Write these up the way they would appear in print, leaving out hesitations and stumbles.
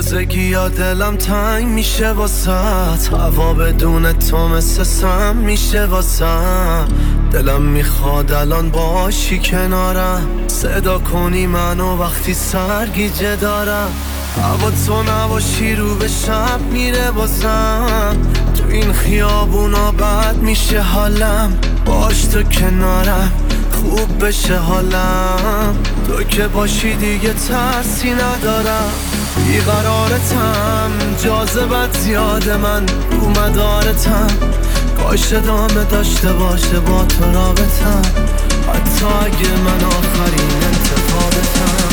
تازگی یا دلم تنگ میشه واسط، هوا بدون تو مثل سم میشه واسم. دلم میخواد الان باشی کنارم، صدا کنی منو وقتی سرگیجه دارم. هوا تو نباشی رو به شب میره واسم، تو این خیابونا بد میشه حالم. باش تو کنارم خوب بشه حالم، تو که باشی دیگه ترسی ندارم. بیقرارتم جاذبت زیاد من رو مدارتم، کاش ادامه داشته باشه با تو رابطم، حتی اگه من آخرین انتخابتم.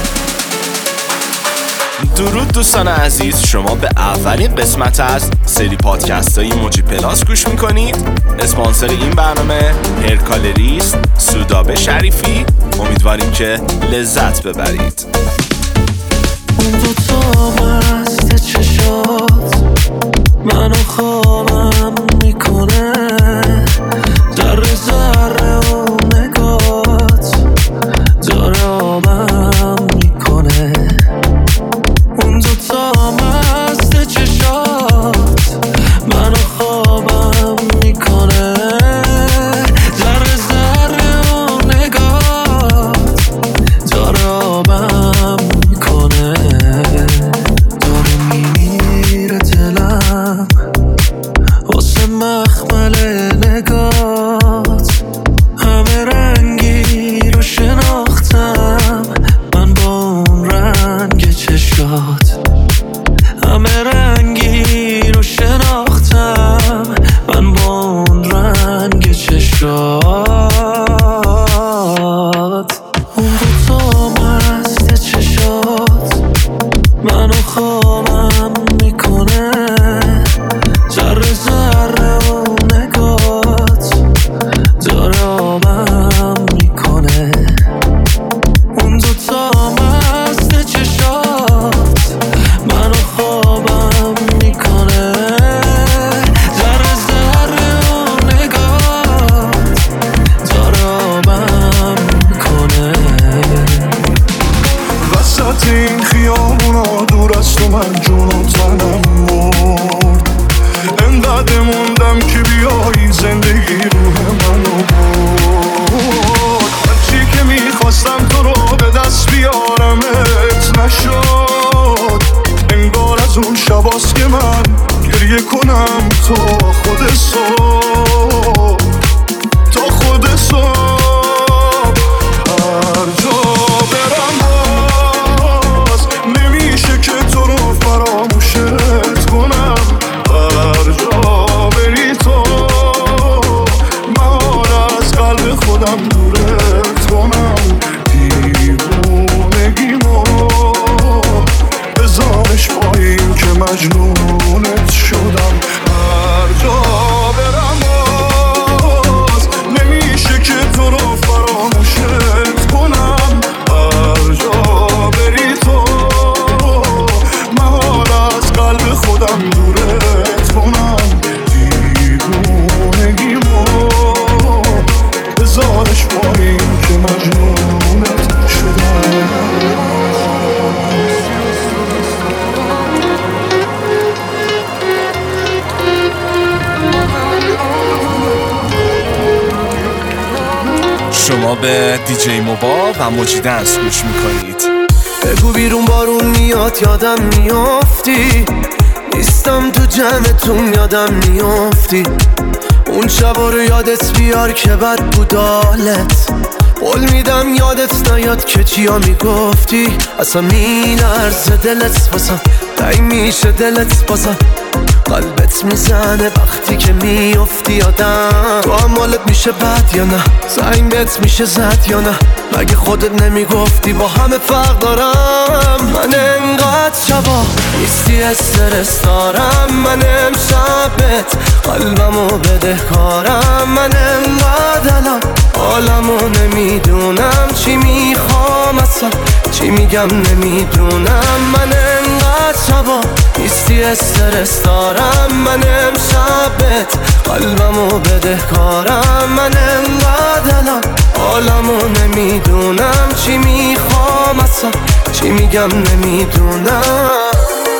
درود دوستان عزیز، شما به اولین قسمت از سری پادکست های موجی پلاس گوش میکنید. اسپانسر این برنامه هرکالریست سودابه شریفی. امیدواریم که لذت ببرید. اون دوتا مست چشات منو خوابم میکنه، ذره ذره اون نگات داره آبم میکنه. اون دوتا مست چشات منو خوابم میکنه، ذره ذره اون نگات داره آبم میکنه. داره میمیره دلم واسه مخمل نگات، همه رنگی رو شناختم من با اون رنگ چشات، همه رنگی رو شناختم من با اون رنگ چشات. اون دوتا مست چشات منو خوابم میکنه، ذره ذره اون نگات داره آبم میکنه. اون دوتا مست چشات منو خوابم میکنه، ذره ذره اون نگات داره آبم میکنه. وسط این خیابونا دور از تو من جون و تنم مرد، انقدر موندم که بیایی زندگی روح منو برد. هرچی که میخواستم تو رو به دست بیارمت نشد، انگار از اون شباست که من گریه کنم تو خود صبح، تا خود صبح. هر جا برم باز نمیشه که تو رو فراموشت کنم، هر جا بری تو من از قلب خودم دورت کنم. دیوونگیمو بذارش پایین که مجنونت شدم. هر جا برم باز نمیشه که تو رو فراموشت کنم، هر جا بری تو من از قلب خودم دورت کنم. دیوونگیمو بذارش پایین که مجنونت شدم. شما به دیجی موبا و موجی دنس گوش میکنید. بگو بیرون بارون میاد یادم میافتی، نیستم تو جمعتون یادم میافتی. اون شبا رو یادت بیار که بد بود حالت، قول میدم یادت نیاد که چیا میگفتی. اصلا میلرزه دلت باسم، تنگ میشه دلت باسم، قلبت میزنه وقتی که میافتی یادم. تو هم حالت میشه بد یا نه، زنگ بهت میشه زد یا نه، مگه خودت نمیگفتی با همه فرق دارم. من انقدر شبا نیستی استرس دارم، من امشبت قلبمو بدهکارم. من انقدر الان حالمو نمیدونم، چی میخوام اصلا چی میگم نمیدونم. من انقدر شبا نیستی استرس دارم، من امشبت قلبمو بدهکارم. من انقدر الان حالمو نمیدونم، چی میخوام اصلا چی میگم نمیدونم.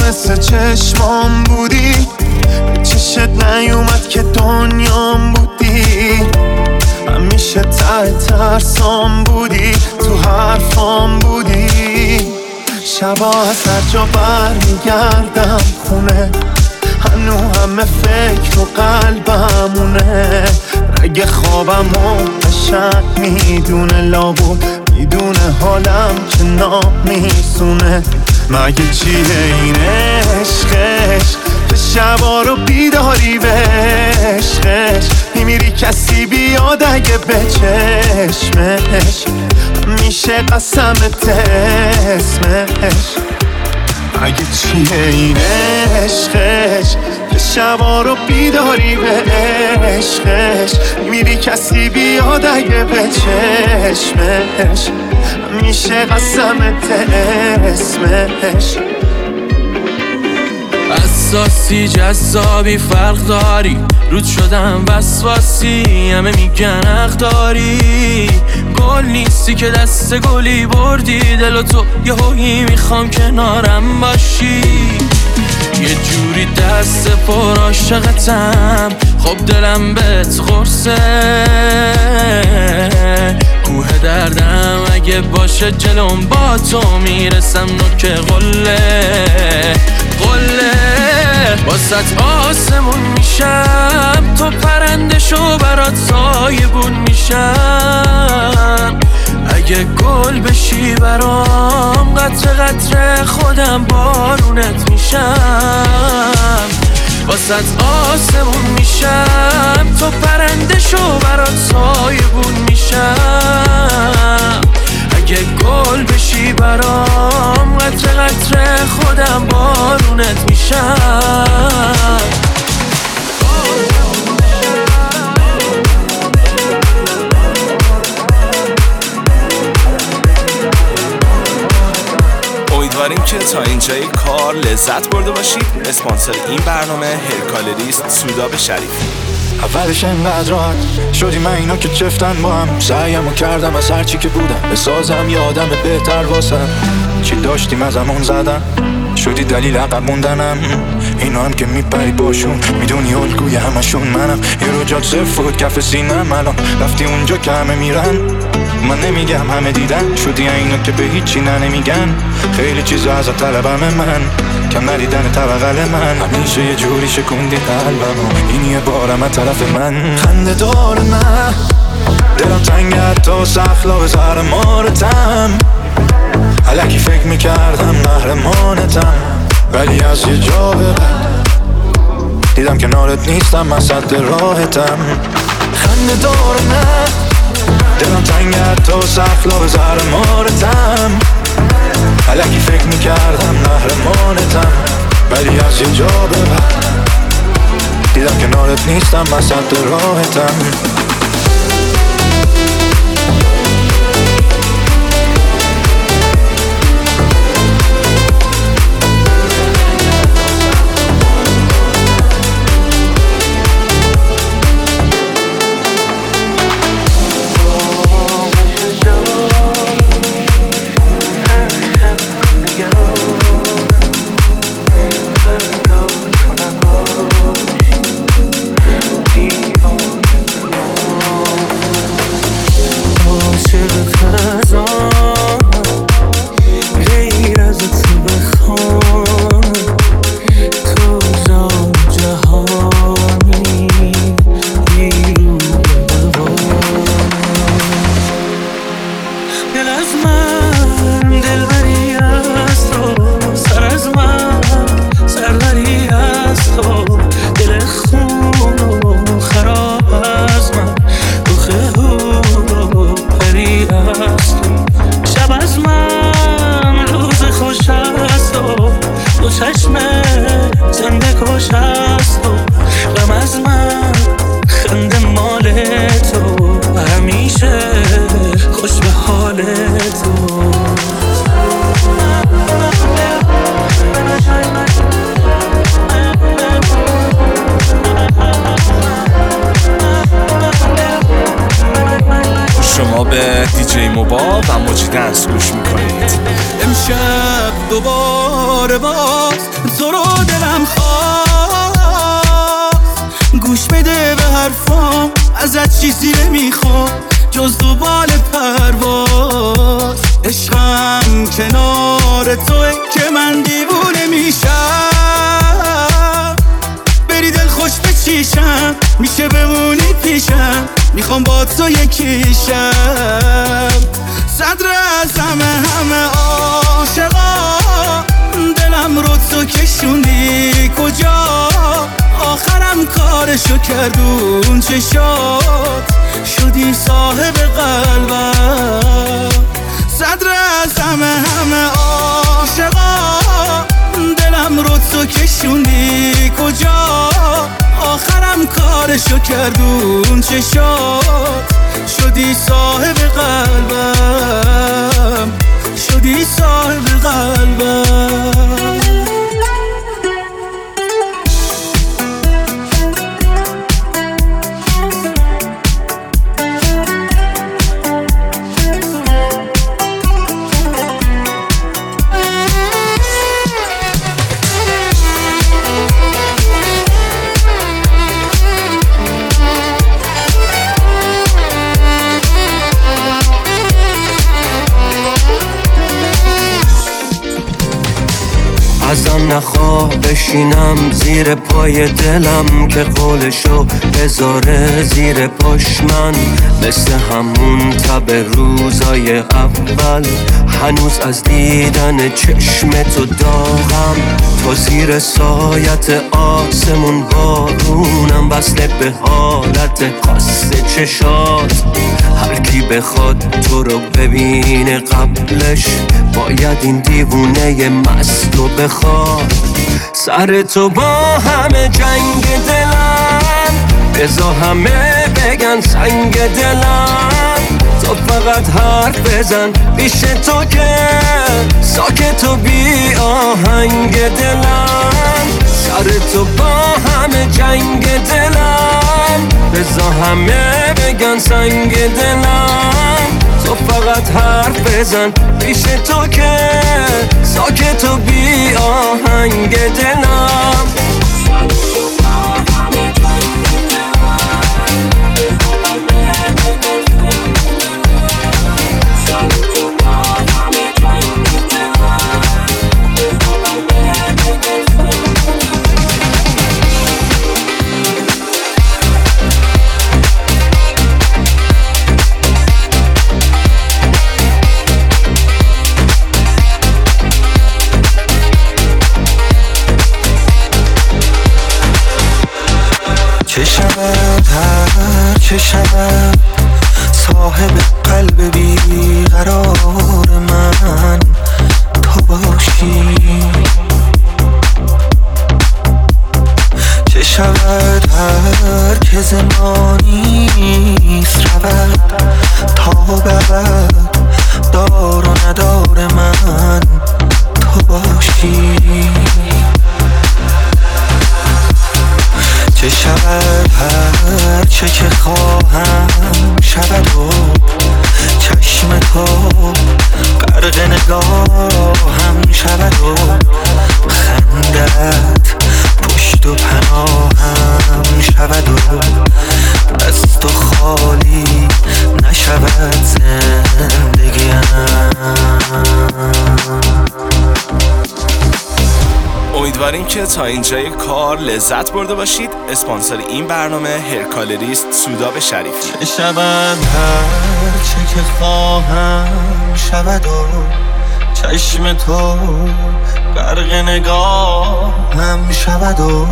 مثل چشمام بودی، به چشت نیومد که دنیام بودی، همیشه ته ترسام بودی، تو حرفام بودی. شبا از هر جا برمیگردم خونه، هنو همه فکر و قلبمونه. رگ خوابم و قشنگ میدونه، لابود میدونه حالم که نامیسونه. مگه چیه این عشقش که شبا رو بیداری به عشقش میمیری کسی بیاد اگه به چشمش میشه قسمت اسمش. مگه چیه این عشقش که شبا رو بیداری به عشقش میمیری کسی بیاد اگه به چشمش میشه قسمت اسمش. اساسی جذابی فرق داری، رود شدم وسواسی، همه میگن حق داری. گل نیستی که دست گلی بردی، دل و تو یه هویی میخوام کنارم باشی. یه جوری دست پر عاشقتم، خب دلم بهت قرصه. کوه دردم اگه باشه جلوم با تو میرسم، نوک قله واسط آسمون میشم، تو پرنده شو برات سایبون میشم. اگه گل بشی برام، قطره قطره خودم بارونت میشم. واسط آسمون میشم، تو پرنده شو برات سایبون میشم. اگه گل بشی برام، قطره قطره خودم بارونت میشم. امیدواریم که تا اینجای کار لذت برده باشید. اسپانسر این برنامه هرکالریست سودابه شریفی. اولش انقدر راحت شدی من اینا که چفتن با هم، سعیمو کردم از هرچی که بودم بسازم یه آدم بهتر واسم. چی داشتیم از همون زدن شدی دلیل عقب موندنم، اینا هم که میپری باشون میدونی الگوی همشون منم. یه رو جات صرف بود کف سینم، الان رفتی اونجا که همه میرن. من نمیگم همه دیدن، شدی اینا که به هیچی نمیگن. خیلی چیزا از طلبم من، کم ندیدن طبقل من. همیشه یه جوری شکوندی قلبمو، این یه بارم از طرف من. خنده دار نه دلم تنگت تا سخلا به زهر مارتم. الکی فکر میکردم قهرمانتم، ولی از یه جا به بعد دیدم کنارت نیستم، من سد راحتم. خنده دار نه دلم تنگت تا سخلا به زهر مارتم. الکی فکر میکردم قهرمانتم، ولی از یه جا به بعد دیدم کنارت نیستم، من سد راحتم. شما به دیجی موبا و موجی دنس گوش میکنید. امشب دوباره باز تو رو دلم خواست. گوش بده به حرفام، ازت چیزی نمیخوام جز دوبال پرواز. عشقم کنار توه که من دیوونه میشم، بری دل خوش بچیشم، میشه بمونی پیشم، میخوام با تو یکیشم. صدر از همه عاشقا، دلم رو تو کشوندی کجا، آخرم کارشو کردون چشات، شدی صاحب قلبم. صدر از همه عاشقا، دلم رو تو کشوندی کجا، آخرم کارشو کردون چشات، شدی صاحب قلبم، شدی صاحب قلبم. ازم نخواه بشینم زیر پای دلم که قولشو بذاره زیر پاش. من مثل همون تب روزای اول هنوز از دیدن چشم تو داغم. تو زیر سایت آسمون بارونم، وصله به حالت خاص چشات. هر کی بخواد تو رو ببینه قبلش باید این دیوونه مست رو بخواد. سر تو با همه جنگ دلم، بذار همه بگن سنگ دلم. تو فقط حرف بزن پیش تو که ساکت و بی آهنگ دلم. سر تو با همه جنگ دلم، بذار همه بگن سنگ دلم. تو فقط حرف بزن پیش تو که ساکت و بی آهنگ دلم. چه شود هر چه شود صاحب قلب بیقرار من تو باشی. چه شود هر که زمانیست رود تا بعد دار و ندار من تو باشی. چه شود هر چه که خواهم شود و چشم تو غرق نگاهم شود و خندت پشت و پناهم شود و از تو خالی نشود زندگیم. امیدواریم که تا اینجای کار لذت برده باشید. اسپانسر این برنامه هرکالریست سودابه شریفی. چه شود هر چه که خواهم شود و چشم تو غرق نگاهم شود و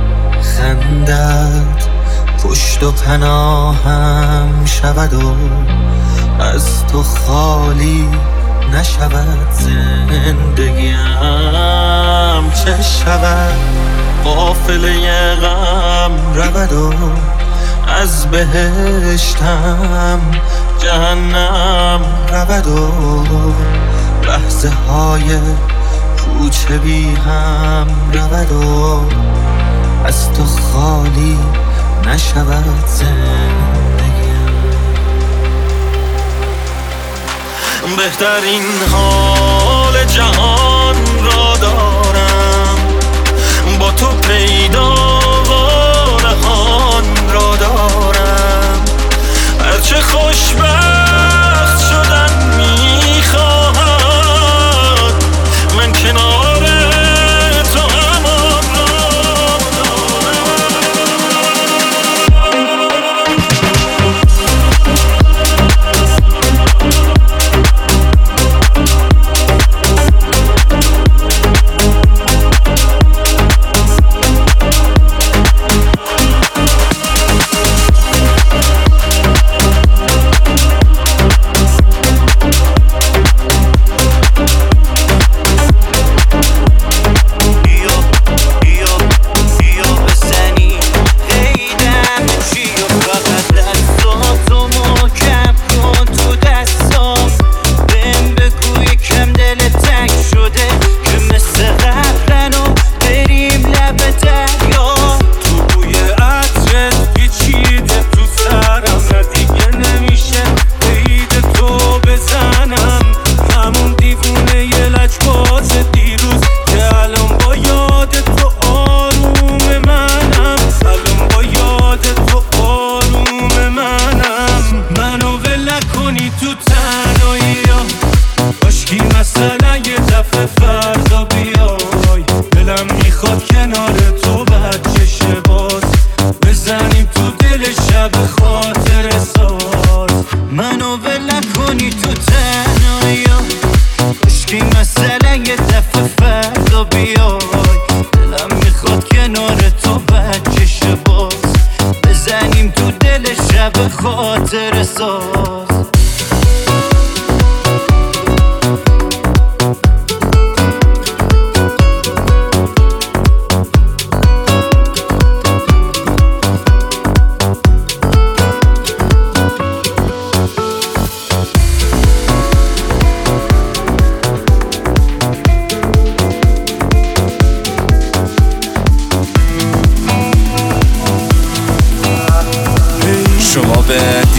خندت پشت و پناهم شود و از تو خالی نشود زندگیم. چه شود قافله غم رود و از بهشتم جهنم رود و لحظه های کوچه بی هم رود و از تو خالی نشود زندگیم. بهترین حال جهان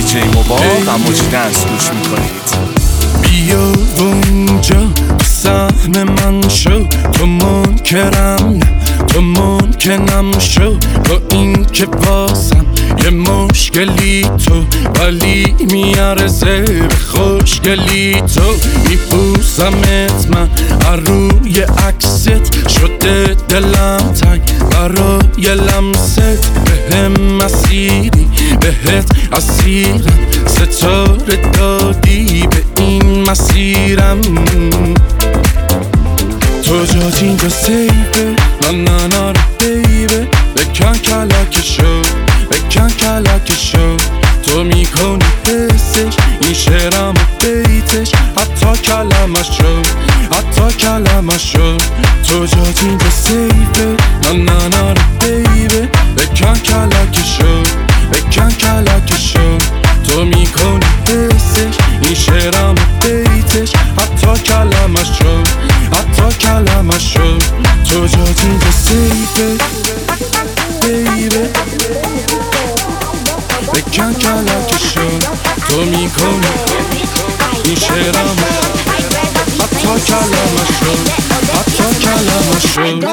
دیجی موبا و موجی دنس گوش میکنید. بیا اونجا سهم من شو، تو منکرم نه تو ممکنم شو، با این که بازم یه مشکلی تو، ولی میارزه به خوشگلی تو. میپوزمت من روی عکست، شده دلم تنگ برای لمست. بهم مسیری بهت اسیرم، ستاره دادی به این مسیرم. تو جات اینجا سیبه، نه نه بیبه، بکن کلکشو بکن کلکشو. تو میکنی حسش این شعرم و بیتش، حتی کلمشو حتی کلمشو. تو جات اینجا سیبه، نه نه بیبه، بکن کلکشو بکن کلکشو. تو میکنی حسش این شعرم و بیتش، حتی کلمشو حتی کلمشو. تو جات اینجا سیبه بیبه، بکن کلکشو. تو میکنی این شعرم حتی کلمشو حتی کلمشو.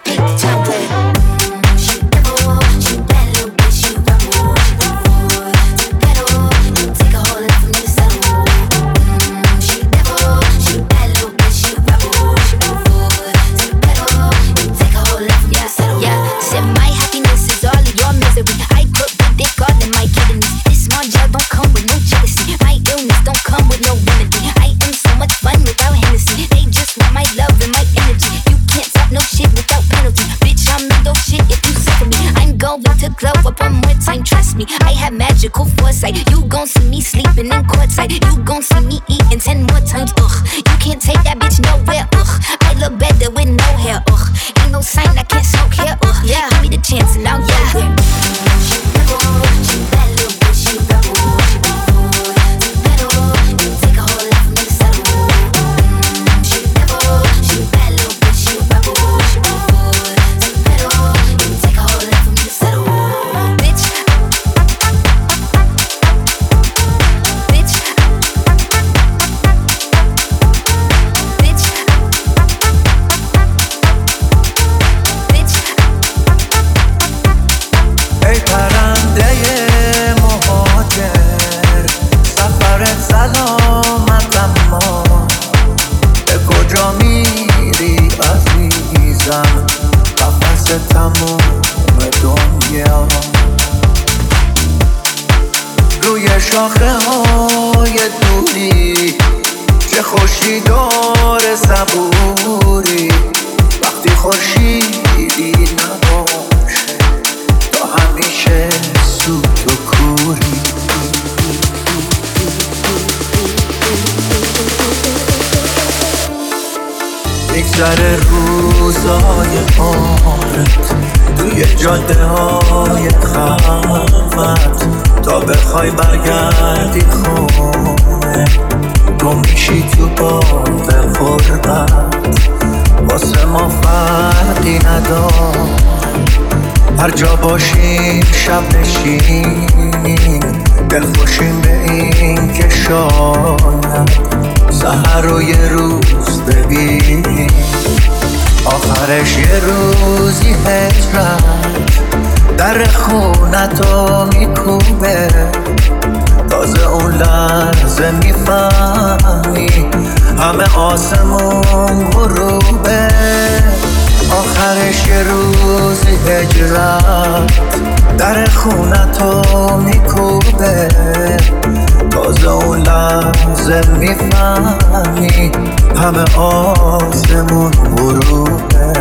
I have magical foresight. You gon' see me sleeping in courtside. You gon' see me eating 10 more times. Ugh, you can't take that bitch nowhere. Ugh, I look better with no hair. Ugh, ain't no sign I can't smoke here. Ugh, yeah, give me the chance and I'll get there. She bad little bitch, she rebel. Take a whole lot for me to settle. She bad little bitch, she rebel. Take a whole lot for me to settle. Bitch. روی شاخه های دوری چه خوشی داره صبوری، وقتی خورشیدی نباش تا همیشه سوت و کوری. میگذره روزای عمرت توی جاده های خلوت، تا بخوای برگردی خونه گم میشی تو باغ غربت. واسه ما فرقی نداره هر جا باشیم شب نشین، دل خوشیم به این که شاید سحر رو یه روز ببینیم. آخرش یه روزی هجرت در خونتو میکوبه، تازه اون لحظه میفهمی همه آسمون غروبه. آخرش یه روزی هجرت در خونتو میکوبه، تازه اون لحظه میفهمی همه آسمون غروبه.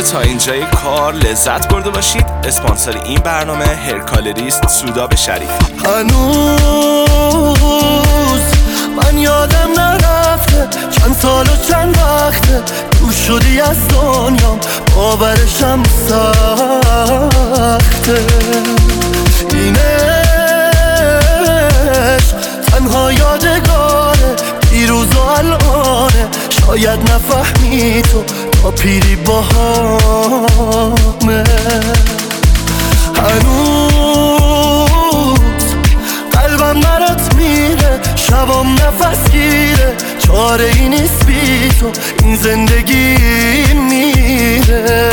تا اینجای کار لذت برده باشید. اسپانسر این برنامه هرکالریست سودابه شریفی. هنوز من یادم نرفته چند سال و چند وقته دور شدی از دنیام، باورشم سخته. این عشق تنها یادگاره، دیروز و الانه، شاید نفهمی تو تا پیری باهامه. هنوز قلبم برات میره، شبام نفس گیره، چاره ای نیست بی تو این زندگی میره.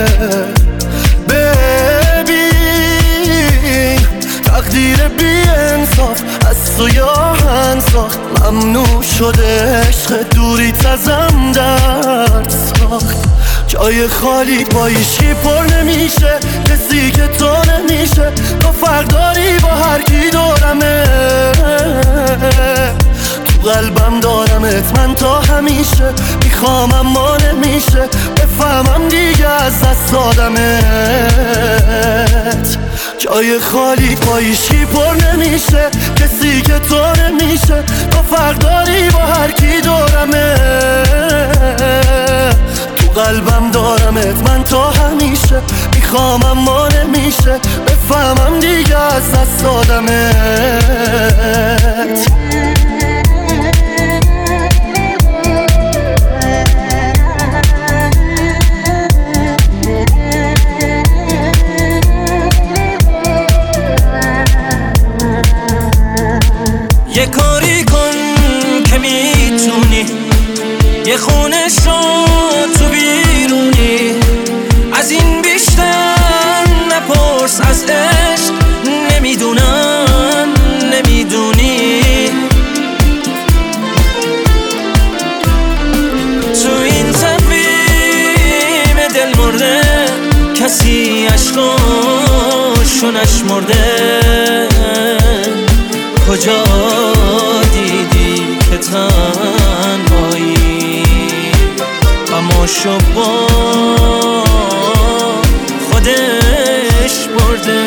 ببین تقدیر بی انصاف از تو یاهن ساخت، ممنوع شده عشق دوریت ازم درد ساخت. جای خالی با ایشی پر نمیشه، کسی که تو نمیشه، تو فرق داری با هر کی دورمه. تو قلبم دارمت من تا همیشه، میخوام اما نمیشه بفهمم دیگه از دست دادمت. جای خالی با ایشی پر نمیشه، کسی که تو نمیشه، تو فرق داری با هر کی دورمه. تو قلبم دارمت من تا همیشه، میخوام اما نمیشه بفهمم دیگه از دست دادمت. یه کاری کن که میتونی، یه خونه شو تو بیرونی، از این بیشتر نپرس از عشق، نمیدونم نمیدونی. تو این تقویم دل مرده کسی عشقاشو نشمرده. کجا دیدی که تنهایی غماشو با خودش برده.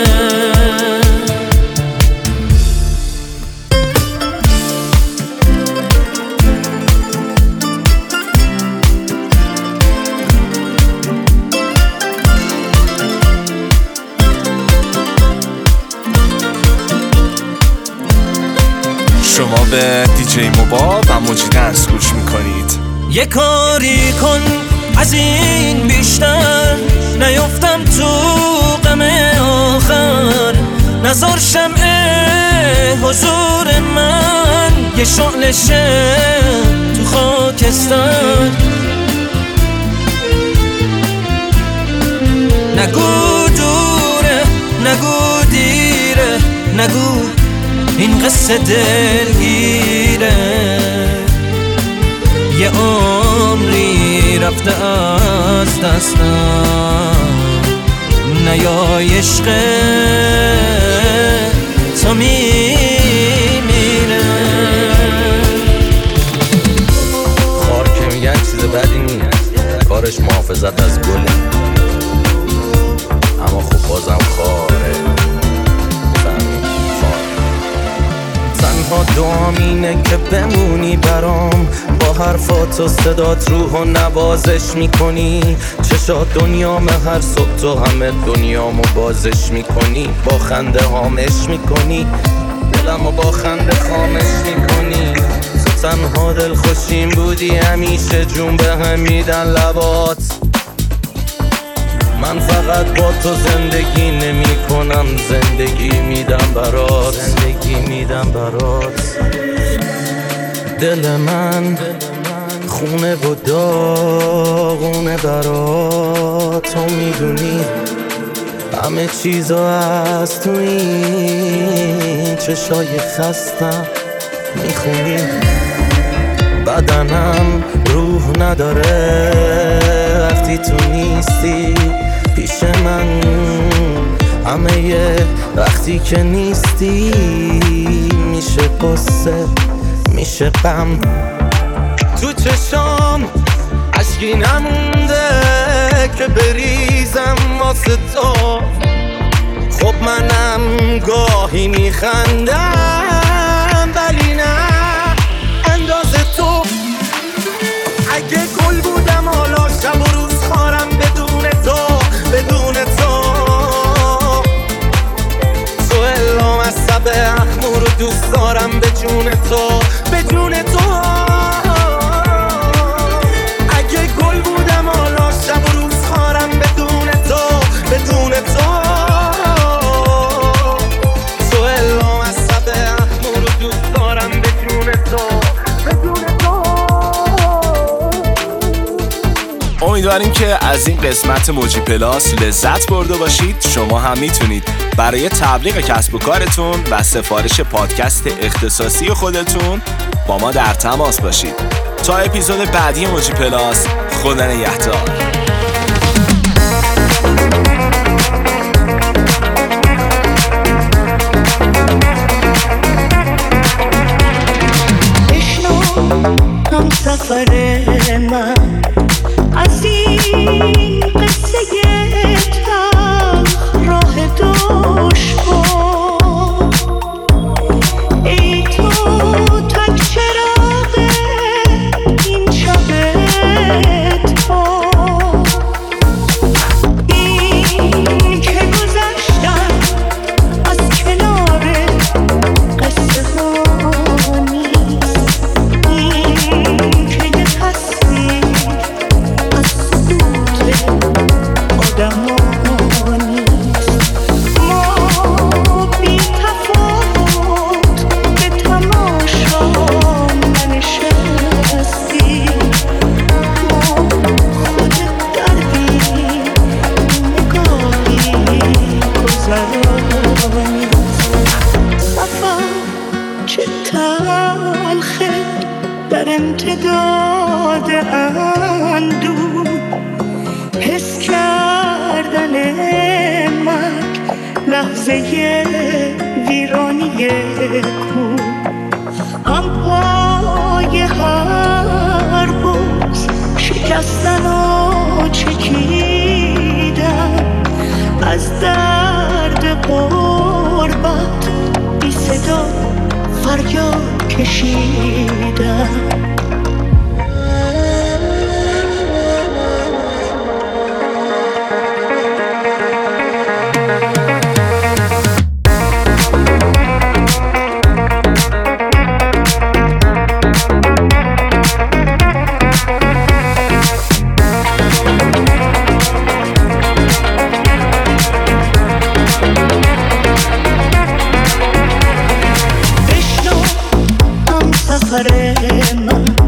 شما به دیجی موبا و موجی دنس گوش میکنید. یه کاری کن از این بیشتر نیفتم تو غم آخر، نزار شمع حضور من یه شعلشه تو خاکستر. نگو دوره نگو دیره، نگو این قصه دلگیره، یه عمری رفته از دستم، نیای عشق تا میمیره. خار که میگن چیز بدی نیست، کارش محافظت از گله، اما خب بازم خاره. تنها دعام اینه که بمونی برام، با حرفات و صدات روحو نوازش میکنی. چشات دنیامه، هر صبح تو همه دنیامو بازش میکنی. با خنده هامش میکنی، دلمو با خنده خامش میکنی. تو تنها دل خوشیم بودی، همیشه جون به هم میدن لبات. من فقط با تو زندگی نمی کنم، زندگی میدم برات، زندگی میدم برات. دل من خونه و داغونه برات، تو میدونی همه چیزو از تو این چشای خستم میخونی. بدنم روح نداره وقتی تو نیستی پیش من، همه وقتی که نیستی میشه قصه میشه غم. تو چشام اشکی نمونده که بریزم واسه تو. خب منم گاهی میخندم ولی نه اندازه تو. اگه گل بودم حالا شب و روز خارم بدون تو، بدون تو. تو الهام از سب اخمو رو دوست دارم به جون تو، به جون تو. اگه گل بودم حالا شب و روز خارم بدون تو، بدون تو. تو الهام از سب اخمو رو دوست دارم به جون تو، بدون تو. امیدواریم که از این قسمت موجی پلاس لذت برده باشید. شما هم میتونید برای تبلیغ کسب و کارتون و سفارش پادکست اختصاصی خودتون با ما در تماس باشید. تا اپیزود بعدی موجی پلاس، خدا نگهدار. هم سفر من از این قصه تلخ راه دشوار. ای تو تک چراغ این شب تار. این که گذشتم از کنار قصه ها نیست. این که یه تصویر از سکوت آدم ها نیست. ما بی تفاوت به تماشا ننشستیم. ما خود دردیم، نگاهی گذرانی. سفر چه تلخه در امتداد اندوه. حس کردن مرگ لحظه ویرانی کوه. هم پای هر بوز شکستن و چکیدن. از درد غربت بی صدا فریاد کشیدن. سفر من